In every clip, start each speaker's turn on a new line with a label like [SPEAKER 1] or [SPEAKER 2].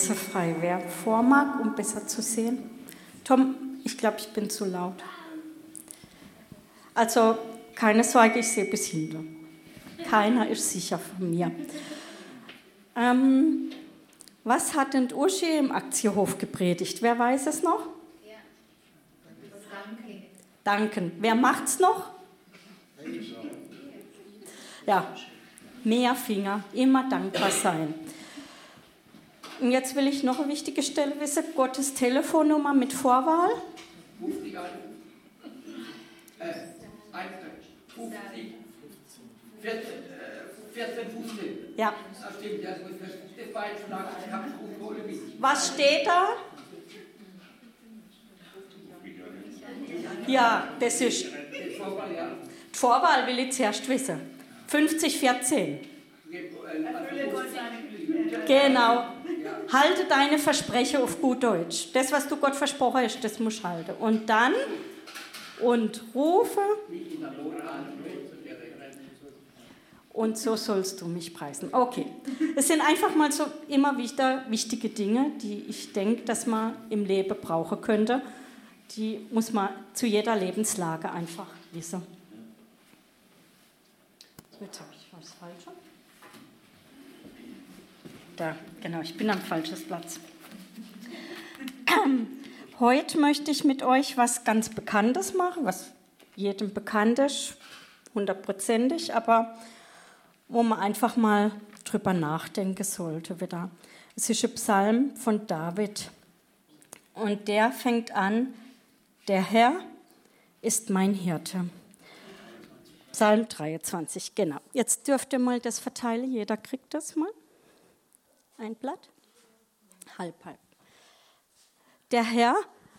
[SPEAKER 1] Frei, wer vormag, um besser zu sehen. Tom, ich glaube, ich bin zu laut. Also, keine Sorge, ich sehe bis hinter. Keiner ist sicher von mir. Was hat denn Uschi im Aktiehof gepredigt? Wer weiß es noch?
[SPEAKER 2] Ja. Danke.
[SPEAKER 1] Danken. Wer macht's noch? Ja, mehr Finger, immer dankbar sein. Und jetzt will ich noch eine wichtige Stelle wissen. Gottes Telefonnummer mit Vorwahl.
[SPEAKER 3] 50 an. 14, 15.
[SPEAKER 1] Ja.
[SPEAKER 3] Das stimmt, das war jetzt schon lange. Ich habe es ohne mich.
[SPEAKER 1] Was steht da? Ja, das ist.
[SPEAKER 3] Die
[SPEAKER 1] Vorwahl will ich zuerst wissen. 50, 14. Genau. Halte deine Versprechen auf gut Deutsch. Das, was du Gott versprochen hast, das musst du halten. Und dann, und rufe, und so sollst du mich preisen. Okay. Es sind einfach mal so immer wieder wichtige Dinge, die ich denke, dass man im Leben brauchen könnte. Die muss man zu jeder Lebenslage einfach wissen. Jetzt habe ich was Falsches. Da, genau, ich bin am falschen Platz. Heute möchte ich mit euch was ganz Bekanntes machen, was jedem bekannt ist, 100%ig, aber wo man einfach mal drüber nachdenken sollte wieder. Es ist ein Psalm von David und der fängt an: Der Herr ist mein Hirte. Psalm 23, genau. Jetzt dürft ihr mal das verteilen, jeder kriegt das mal. Ein Blatt? Halb. Der Herr,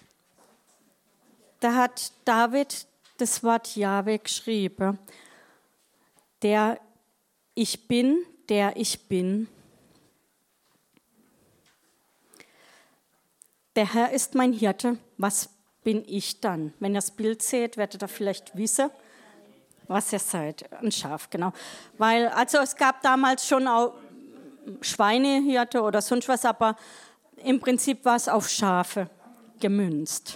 [SPEAKER 1] da hat David das Wort Jahwe geschrieben. Der ich bin. Der Herr ist mein Hirte. Was bin ich dann? Wenn ihr das Bild seht, werdet ihr vielleicht wissen, was ihr seid. Ein Schaf, genau. Weil, also es gab damals schon auch Schweinehirte oder sonst was, aber im Prinzip war es auf Schafe gemünzt.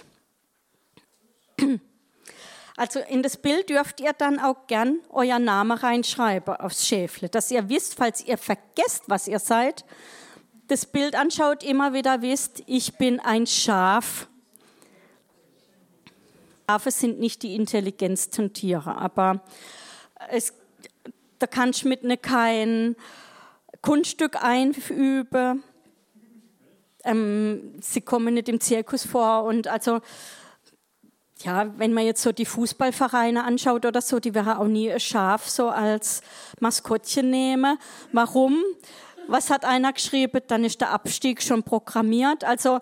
[SPEAKER 1] Also in das Bild dürft ihr dann auch gern euer Name reinschreiben aufs Schäfle, dass ihr wisst, falls ihr vergesst, was ihr seid, das Bild anschaut, immer wieder wisst, ich bin ein Schaf. Schafe sind nicht die intelligentsten Tiere, aber da kannst du mit kein Kunststück einüben. Sie kommen nicht im Zirkus vor und also ja, wenn man jetzt so die Fußballvereine anschaut oder so, die wäre auch nie ein Schaf so als Maskottchen nehmen. Warum? Was hat einer geschrieben? Dann ist der Abstieg schon programmiert. Also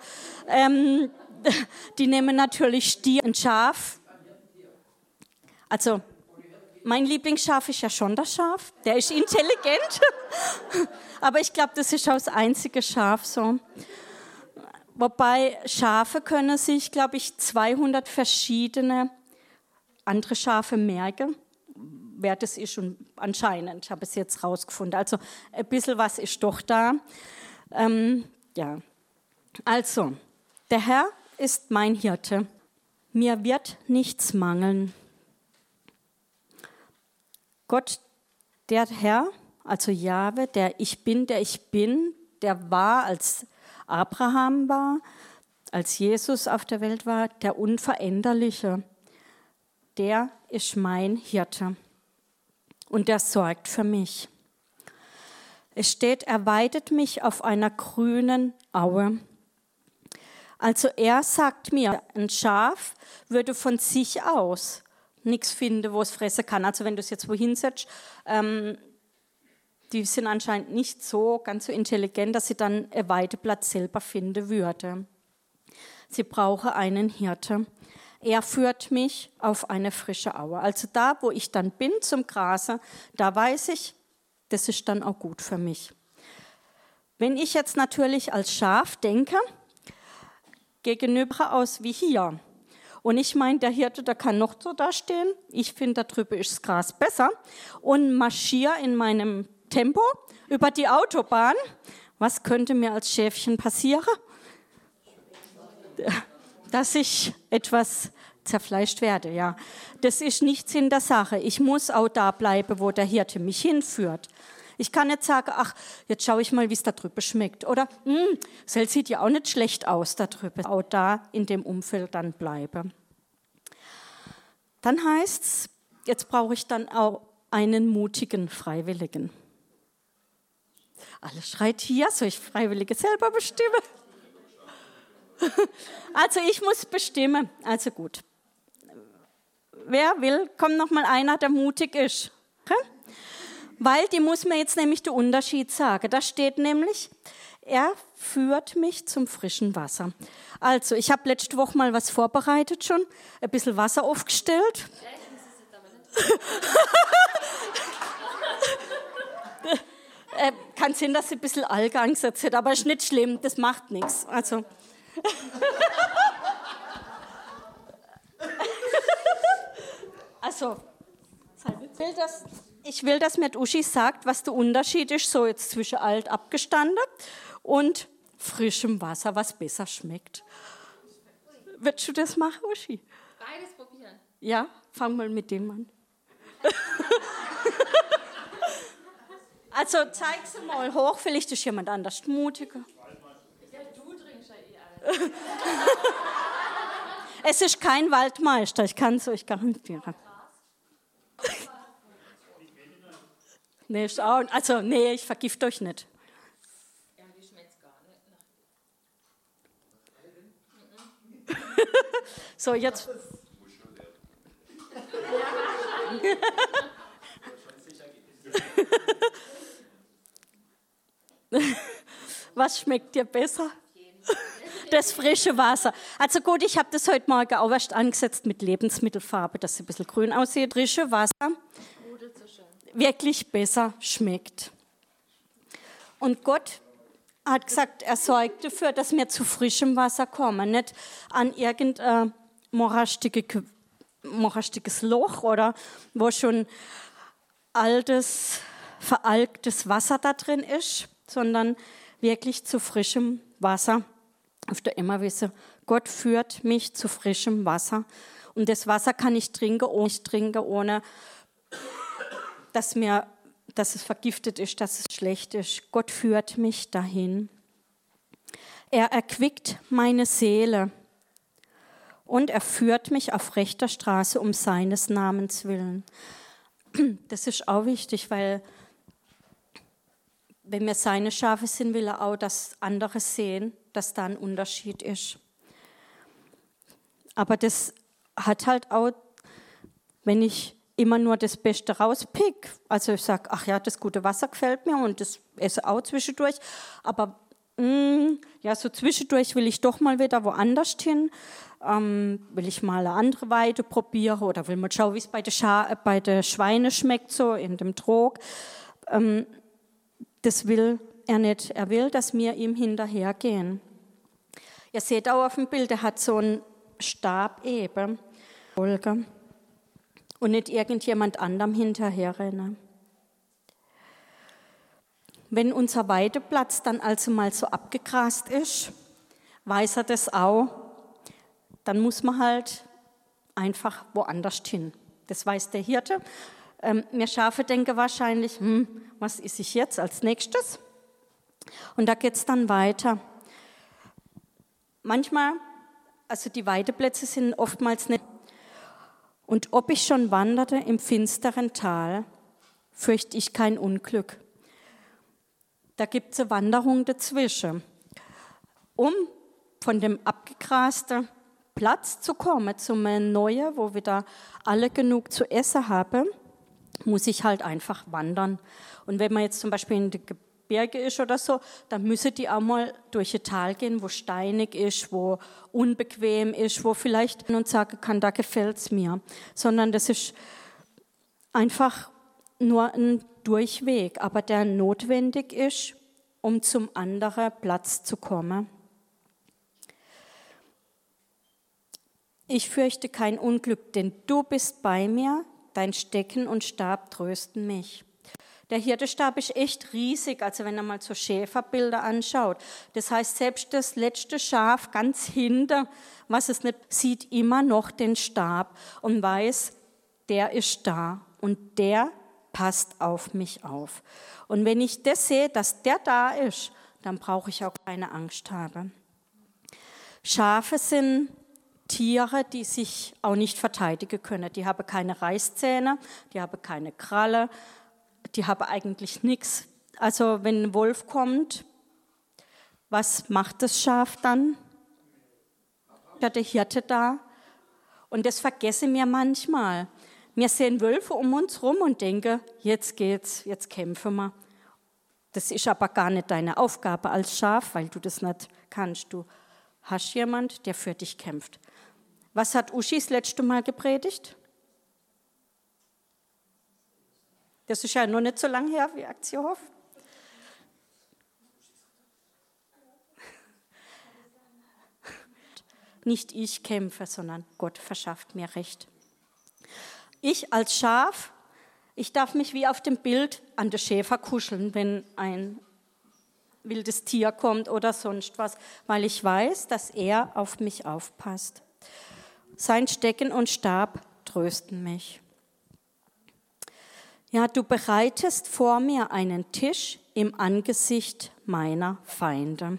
[SPEAKER 1] die nehmen natürlich Stier und Schaf. Also mein Lieblingsschaf ist ja schon das Schaf. Der ist intelligent. Aber ich glaube, das ist auch das einzige Schaf so. Wobei Schafe können sich, glaube ich, 200 verschiedene andere Schafe merken, wer das ist und anscheinend, ich habe es jetzt rausgefunden. Also ein bisschen was ist doch da. Ja. Also, der Herr ist mein Hirte. Mir wird nichts mangeln. Gott, der Herr, also Jahwe, der ich bin, der war, als Abraham war, als Jesus auf der Welt war, der Unveränderliche. Der ist mein Hirte und der sorgt für mich. Es steht, er weidet mich auf einer grünen Aue. Also er sagt mir, ein Schaf würde von sich aus nichts finden, wo es fressen kann. Also wenn du es jetzt wohin setzt, die sind anscheinend nicht so ganz so intelligent, dass sie dann einen Weideplatz selber finden würde. Sie brauchen einen Hirte. Er führt mich auf eine frische Aue. Also da, wo ich dann bin zum Grasen, da weiß ich, das ist dann auch gut für mich. Wenn ich jetzt natürlich als Schaf denke, gegenüber aus wie hier. Und ich meine, der Hirte, der kann noch so da stehen. Ich finde, da drüben ist das Gras besser. Und marschiere in meinem Tempo über die Autobahn. Was könnte mir als Schäfchen passieren? Dass ich etwas zerfleischt werde, ja. Das ist nichts in der Sache. Ich muss auch da bleiben, wo der Hirte mich hinführt. Ich kann nicht sagen, ach, jetzt schaue ich mal, wie es da drüben schmeckt. Oder, das sieht ja auch nicht schlecht aus da drüben. Auch da in dem Umfeld dann bleibe. Dann heißt es, jetzt brauche ich dann auch einen mutigen Freiwilligen. Alle schreit hier, soll ich Freiwillige selber bestimmen? Also ich muss bestimmen. Also gut. Wer will, kommt noch mal einer, der mutig ist. Okay? Weil die muss mir jetzt nämlich den Unterschied sagen. Da steht nämlich, er führt mich zum frischen Wasser. Also ich habe letzte Woche mal was vorbereitet schon, ein bisschen Wasser aufgestellt. Kann sein, dass sie ein bisschen Alge angesetzt hat, aber ist nicht schlimm, das macht nichts. Also, ich will, dass mir die Uschi sagt, was der Unterschied ist, so jetzt zwischen alt abgestanden und frischem Wasser, was besser schmeckt. Würdest du das machen, Uschi?
[SPEAKER 2] Beides probieren.
[SPEAKER 1] Ja, fang mal mit dem an. Also zeig sie mal hoch, vielleicht ist jemand anders mutiger.
[SPEAKER 2] Ja, du trinkst ja eh alles.
[SPEAKER 1] Es ist kein Waldmeister, ich kann es euch garantieren. Nee, ich vergifte euch nicht.
[SPEAKER 2] Ja, wie schmeckt's gar nicht?
[SPEAKER 1] So, jetzt. Was schmeckt dir besser? Das frische Wasser. Also gut, ich habe das heute Morgen auch erst angesetzt mit Lebensmittelfarbe, dass es ein bisschen grün aussieht. Frische Wasser wirklich besser schmeckt. Und Gott hat gesagt, er sorgt dafür, dass wir zu frischem Wasser kommen, nicht an irgendein morastiges Loch oder wo schon altes, veralktes Wasser da drin ist, sondern wirklich zu frischem Wasser. Auf der Immerwiese, Gott führt mich zu frischem Wasser. Und das Wasser kann ich trinken, ohne dass es vergiftet ist, dass es schlecht ist. Gott führt mich dahin. Er erquickt meine Seele und er führt mich auf rechter Straße um seines Namens willen. Das ist auch wichtig, weil wenn wir seine Schafe sind, will er auch, dass andere sehen, dass da ein Unterschied ist. Aber das hat halt auch, wenn ich immer nur das Beste rauspick, also ich sage, ach ja, das gute Wasser gefällt mir und das esse auch zwischendurch, aber so zwischendurch will ich doch mal wieder woanders hin, will ich mal eine andere Weide probieren oder will mal schauen, wie es bei den Schweinen schmeckt, so in dem Trog. Das will er nicht. Er will, dass wir ihm hinterhergehen. Ihr seht auch auf dem Bild, er hat so einen Stab eben. Und nicht irgendjemand anderem hinterherrennen. Wenn unser Weideplatz dann also mal so abgegrast ist, weiß er das auch, dann muss man halt einfach woanders hin. Das weiß der Hirte. Wir Schafe denken wahrscheinlich, was esse ich jetzt als nächstes? Und da geht es dann weiter. Manchmal, also die Weideplätze sind oftmals nicht. Und ob ich schon wanderte im finsteren Tal, fürchte ich kein Unglück. Da gibt es eine Wanderung dazwischen. Um von dem abgegrasten Platz zu kommen, zu einem neuen, wo wieder alle genug zu essen haben, muss ich halt einfach wandern. Und wenn man jetzt zum Beispiel in den Gebirge ist oder so, dann müssen die auch mal durch ein Tal gehen, wo steinig ist, wo unbequem ist, wo vielleicht und sagen kann, da gefällt es mir. Sondern das ist einfach nur ein Durchweg, aber der notwendig ist, um zum anderen Platz zu kommen. Ich fürchte kein Unglück, denn du bist bei mir, dein Stecken und Stab trösten mich. Der Hirtenstab ist echt riesig, also wenn er mal so Schäferbilder anschaut. Das heißt, selbst das letzte Schaf ganz hinter, was es nicht sieht, immer noch den Stab und weiß, der ist da und der passt auf mich auf. Und wenn ich das sehe, dass der da ist, dann brauche ich auch keine Angst haben. Schafe sind Tiere, die sich auch nicht verteidigen können. Die haben keine Reißzähne, die haben keine Kralle, die haben eigentlich nichts. Also wenn ein Wolf kommt, was macht das Schaf dann? Ja, der Hirte da. Und das vergessen wir manchmal. Wir sehen Wölfe um uns rum und denken, jetzt geht's, jetzt kämpfen wir. Das ist aber gar nicht deine Aufgabe als Schaf, weil du das nicht kannst. Du hast jemand, der für dich kämpft. Was hat Uschi das letzte Mal gepredigt? Das ist ja noch nicht so lange her wie Aktienhof. Nicht ich kämpfe, sondern Gott verschafft mir Recht. Ich als Schaf, ich darf mich wie auf dem Bild an den Schäfer kuscheln, wenn ein wildes Tier kommt oder sonst was, weil ich weiß, dass er auf mich aufpasst. Sein Stecken und Stab trösten mich. Ja, du bereitest vor mir einen Tisch im Angesicht meiner Feinde.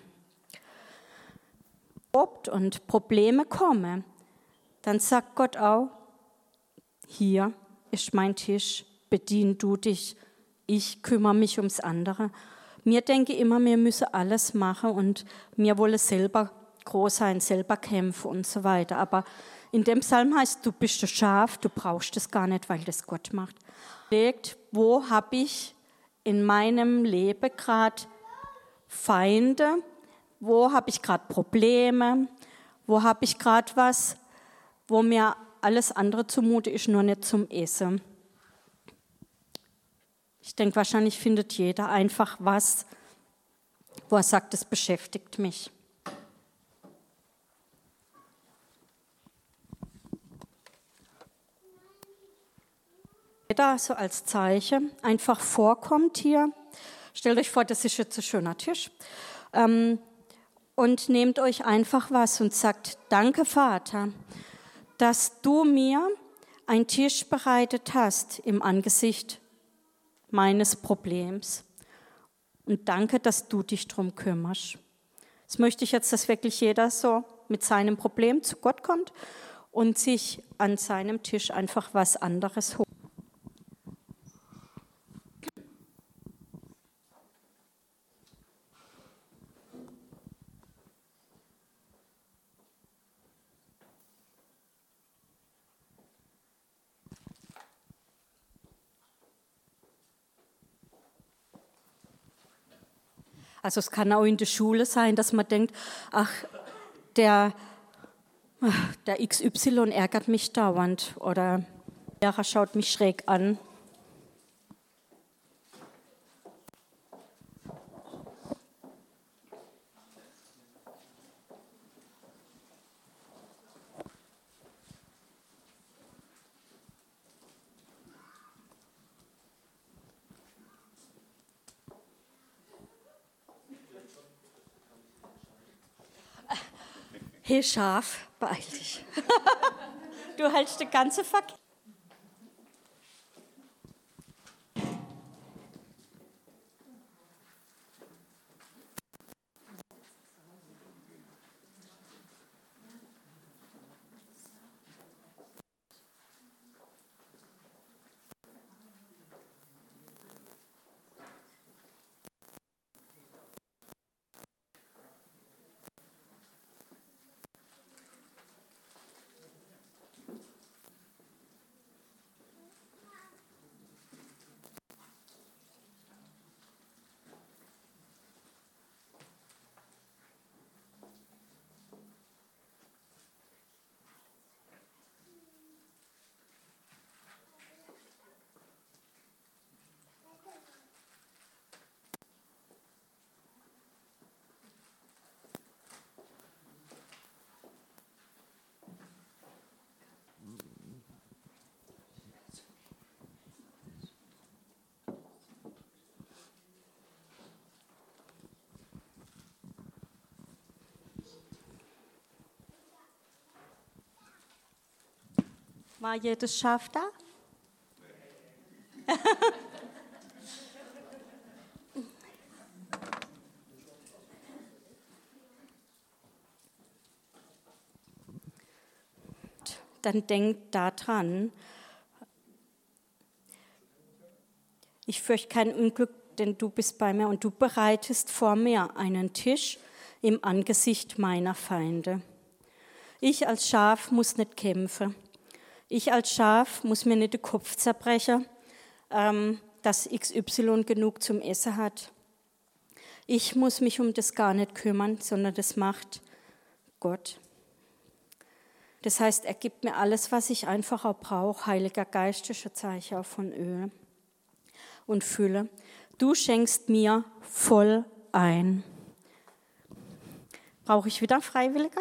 [SPEAKER 1] Und Probleme kommen, dann sagt Gott auch, hier ist mein Tisch, bedien du dich, ich kümmere mich ums andere. Mir denke immer, wir müssen alles machen und wir wollen selber groß sein, selber kämpfen und so weiter. Aber in dem Psalm heißt, du bist das Schaf, du brauchst es gar nicht, weil das Gott macht. Wo habe ich in meinem Leben gerade Feinde? Wo habe ich gerade Probleme? Wo habe ich gerade was, wo mir alles andere zumute ist, nur nicht zum Essen? Ich denke, wahrscheinlich findet jeder einfach was, wo er sagt, das beschäftigt mich. Da so als Zeichen einfach vorkommt hier. Stellt euch vor, das ist jetzt ein schöner Tisch. Und nehmt euch einfach was und sagt, danke Vater, dass du mir einen Tisch bereitet hast im Angesicht meines Problems. Und danke, dass du dich drum kümmerst. Das möchte ich jetzt, dass wirklich jeder so mit seinem Problem zu Gott kommt und sich an seinem Tisch einfach was anderes holt. Also es kann auch in der Schule sein, dass man denkt, ach, der XY ärgert mich dauernd oder der Lehrer schaut mich schräg an. Hey Schaf, beeil dich. Du hältst den ganzen Verkehr. War jedes Schaf da? Dann denkt daran, ich fürchte kein Unglück, denn du bist bei mir und du bereitest vor mir einen Tisch im Angesicht meiner Feinde. Ich als Schaf muss nicht kämpfen. Ich als Schaf muss mir nicht den Kopf zerbrechen, dass XY genug zum Essen hat. Ich muss mich um das gar nicht kümmern, sondern das macht Gott. Das heißt, er gibt mir alles, was ich einfach auch brauche. Heiliger Geist ist ein Zeichen auch von Öl und Fülle. Du schenkst mir voll ein. Brauche ich wieder Freiwilliger?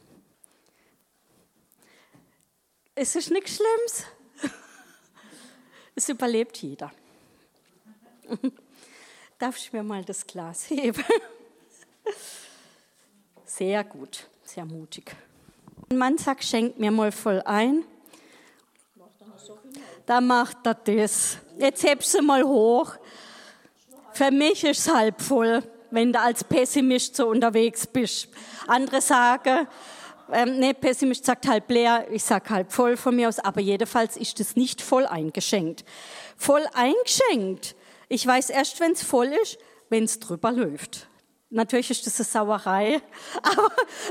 [SPEAKER 1] Es ist nichts Schlimmes. Es überlebt jeder. Darf ich mir mal das Glas heben? Sehr gut, sehr mutig. Ein Mann sagt, schenkt mir mal voll ein. Da macht er das. Jetzt hebst du mal hoch. Für mich ist es halb voll, wenn du als Pessimist so unterwegs bist. Andere sagen, Pessimist sagt halb leer, ich sage halb voll von mir aus, aber jedenfalls ist es nicht voll eingeschenkt. Voll eingeschenkt. Ich weiß erst, wenn es voll ist, wenn es drüber läuft. Natürlich ist das eine Sauerei, aber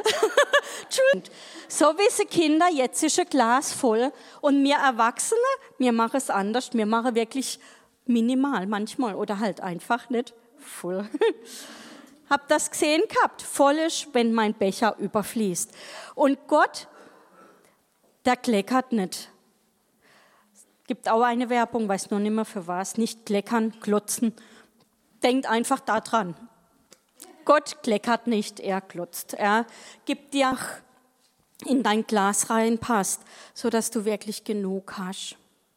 [SPEAKER 1] so wie sie Kinder, jetzt ist ein Glas voll und wir Erwachsene, wir machen es anders, wir machen wirklich minimal manchmal oder halt einfach nicht voll. Hab das gesehen gehabt, voll ist, wenn mein Becher überfließt. Und Gott, der kleckert nicht. Es gibt auch eine Werbung, weiß noch nicht mehr für was, nicht kleckern, klotzen. Denkt einfach daran. Gott kleckert nicht, er klotzt. Er gibt dir in dein Glas reinpasst, sodass du wirklich genug hast.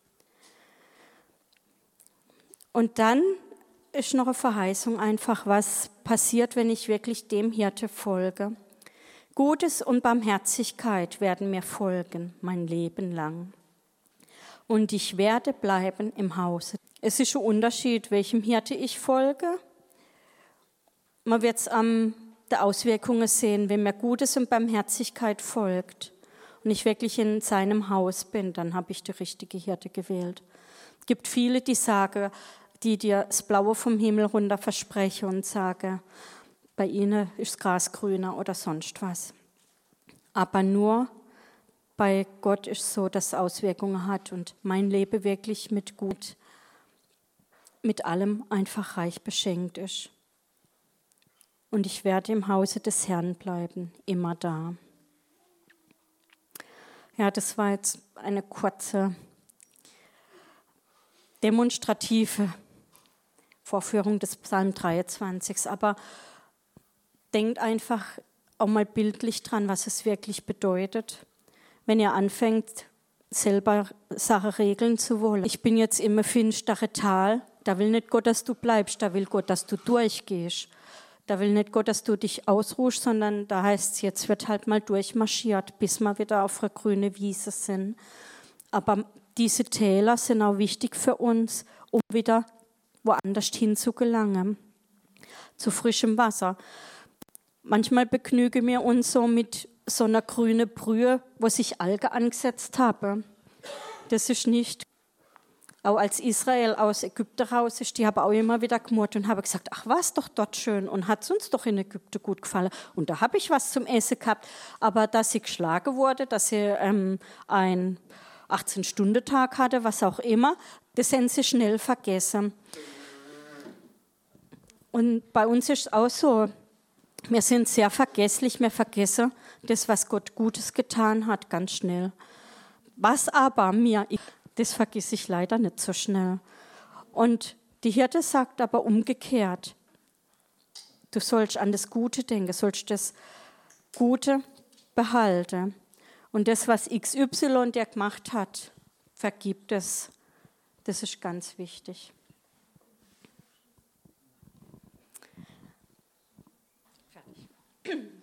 [SPEAKER 1] Und dann ist noch eine Verheißung einfach, was passiert, wenn ich wirklich dem Hirte folge. Gutes und Barmherzigkeit werden mir folgen, mein Leben lang. Und ich werde bleiben im Hause. Es ist ein Unterschied, welchem Hirte ich folge. Man wird es an der Auswirkungen sehen, wenn mir Gutes und Barmherzigkeit folgt und ich wirklich in seinem Haus bin, dann habe ich die richtige Hirte gewählt. Es gibt viele, die sagen, die dir das Blaue vom Himmel runter versprechen und sagen, bei ihnen ist das Gras grüner oder sonst was. Aber nur bei Gott ist es so, dass es Auswirkungen hat und mein Leben wirklich mit gut, mit allem einfach reich beschenkt ist. Und ich werde im Hause des Herrn bleiben, immer da. Ja, das war jetzt eine kurze, demonstrative Vorführung des Psalm 23. Aber denkt einfach auch mal bildlich dran, was es wirklich bedeutet, wenn ihr anfängt, selber Sachen regeln zu wollen. Ich bin jetzt im finsteren Tal, da will nicht Gott, dass du bleibst, da will Gott, dass du durchgehst. Da will nicht Gott, dass du dich ausruhst, sondern da heißt es, jetzt wird halt mal durchmarschiert, bis wir wieder auf einer grünen Wiese sind. Aber diese Täler sind auch wichtig für uns, um wieder woanders hin zu gelangen, zu frischem Wasser. Manchmal begnügen wir uns so mit so einer grünen Brühe, wo sich Algen angesetzt haben. Das ist nicht. Auch als Israel aus Ägypten raus ist, die haben auch immer wieder gemurrt und haben gesagt, ach, war es doch dort schön und hat es uns doch in Ägypten gut gefallen. Und da habe ich was zum Essen gehabt. Aber dass sie geschlagen wurde, dass sie einen 18-Stunden-Tag hatte, was auch immer, das haben sie schnell vergessen. Und bei uns ist es auch so, wir sind sehr vergesslich, wir vergessen das, was Gott Gutes getan hat, ganz schnell. Was aber das vergesse ich leider nicht so schnell. Und die Hirte sagt aber umgekehrt, du sollst an das Gute denken, sollst das Gute behalten. Und das, was XY der gemacht hat, vergib es. Das ist ganz wichtig. Fertig.